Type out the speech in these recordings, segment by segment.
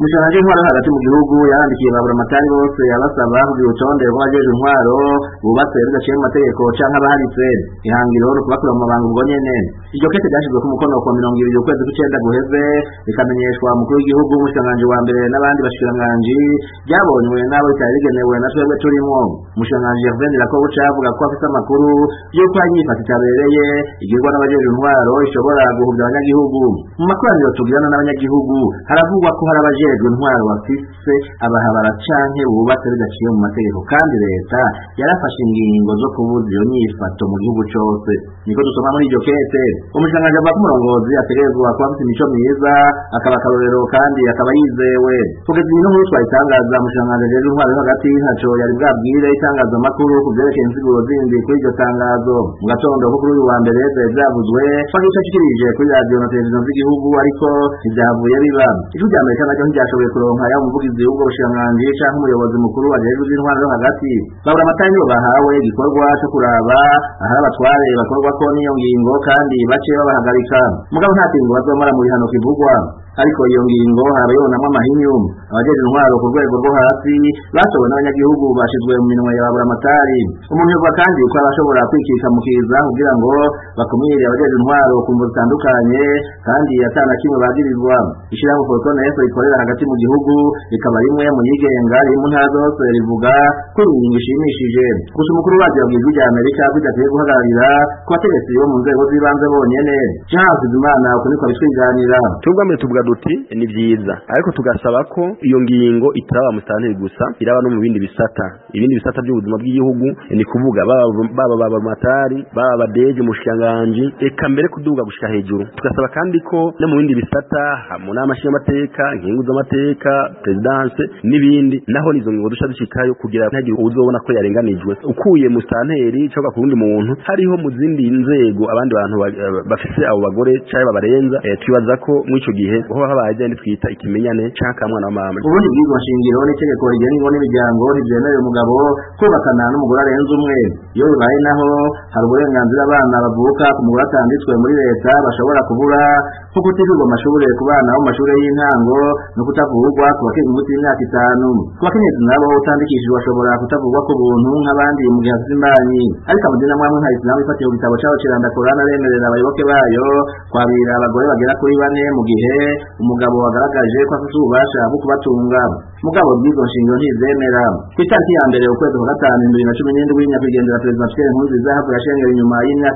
Umushikiranganji w'intwaro hagati mu gihugu yarandikiye baburamatari bose abasaba kugira urutonde rw'abajejwe intwaro bubatse bidaciye mu mategeko canke abaharitse ihangiro no kubakura mu mabanga ubwo nyene. Iryo kete ryashizwe ku mukono wa 20 ukwezi kw'icenda guheze rikamenyeshwa umukuru w'igihugu umushikiranganji wa mbere n'abandi bashikiranganji ryabonywe n'abo bitari bigenewe na twebwe turimwo. Umushikiranganji Gervain Dirakobuca avuga ko afise amakuru y'uko inyifato itabereye igirwa n'abajejwe intwaro ishobora guhuvya abanyagihugu. Mu makoraniro tugirana n'abanyagihugu haravugwa ko hari abajejwe intwaro bafise abahabara canke bubatse bidaciye mu mategeko kandi leta yarafashe ingingo zo kubuza iyo nyifato mu gihugu cose. Niko dusoma muri iryo kete. Umushikiranganji avuga ko umurongozi ategerezwa kuba afise imico myiza akaba akarorero kandi akaba yizewe. Kugeza iyi nkuru twayitangaza umushikiranganji ajejwe intwaro hagati ntaco yari bwabwire itangazamakuru ku vyerekeye insiguro zindi kuri iryo tangazo. Mu gatondo ko kuri uyu wa mbere vyavuzwe ko ashikirije kuri radiyo na televiziyo z'igihugu ariko ntivyavuye biba. Ijwi rya Amerika naryo ntiryashoboye kuronka yaba umuvugizi w'ubwo bushikiranganji canke umuyobozi mukuru ajejwe ivy'intwaro hagati. Baburamatari nibo bahawe igikorwa co kuraba ahari abatware bakorwako n'iyo ngingo kandi bace babahagarika. Mugabo nta kintu bazomara mu bihano kivugwa. Ariko iyo ngingo harabayonamwo amahinyu. Abajejwe intwaro ku rwego rwo hasi batowe n'abanyagihugu bashizwe mu minwe ya baburamatari. Umuntu yovuga kandi ko abashobora kwikika mu kiza kugira ngo bakumire abajejwe intwaro ku mvo zitandukanye kandi atana kimwe bagirizwa. Ishirahamwe Forconeso ikorera hagati mu gihugu rikaba rimwe mu yigenga riri mu ntara zose rivuga ko ingingo ishimishije. Gusa umukuru wacu yabwiye Ijwi rya Amerika ko idakwiye guhagararira ku bategetsi bo mu nzego z'ibanze bonyene. Jean Hakizimana uko niko abitwiganira. Tugamye tuvuga duti ni vyiza ariko tugasaba ko iyo ngingo itaraba musitanteri gusa iraba no mu bindi bisata by'ubuzima bw'igihugu ni kuvuga baba baburamatari baba badeje umushikiranganji eka mbere kuduga gushika hejuru. Tugasaba kandi ko no mu bindi bisata mu nama nshingamateka ingingo z'amateka presidence n'ibindi naho nizo ngingo dusha dushikayo kugira ntagire uzobona ko yarenganijwe ukuye musitanteri cyangwa ku wundi muntu hariho mu zindi nzego abandi bantu bafise abo bagore cyangwa babarenza twibaza ko mu ico gihe ho habaye ndi twita ikimenyane cyaka mwana wa mama. Ubundi bw'iryo shingiro n'itegeko rigenga n'imiryango ntivyemerera umugabo kubakana n'umugore arenze umwe. Iyo bibaye naho hari uburenganzira abana bavuka ku mugore atanditswe muri leta bashobora kubura nko kutigurwa amashure ku bana bo mu mashure y'intango no kutavurwa ku bakiri munsi y'imyaka 5. Ku bakenyezi nabo utandikishijwe bashobora kutavurwa ku buntu nk'abandi mu gihe afite imbanyi. Ariko amadini amwe nka Islam ifatiye ku gitabo cyaho kiranda Qur'an aremerera abayoboke bayo kwabira abagore bagera kuri 4 mu gihe umugabo wagaragaje ko afite ububasha bwo kubatunga. Mugabo bw'izo nshingiro ntizemera. Ku itariki ya mbere ukwezi kwa gatanu 2017 nyakwigendera Perezida Pierre Nkurunziza havuye ashengera inyuma y'imyaka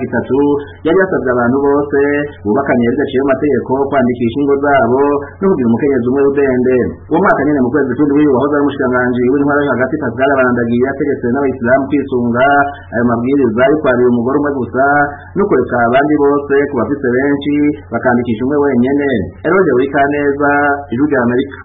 3 yari yasabye abantu bose bubakanye bidaciye mu mategeko kwandikisha ingo zabo no kugira umukenyezi umwe udende. Uwo mwaka nyene mu kwezi kw'indwi wahoze ari umushikiranganji w'intwaro hagati Pascal Barandagiye yategetse n'abayisilamu kwisunga ayo mabwiriza yo kwabira umugore umwe gusa no kureka abandi bose ku bafise benshi bakandikisha umwe wenyene. Eroje Wikaneza, Ijwi rya Amerika.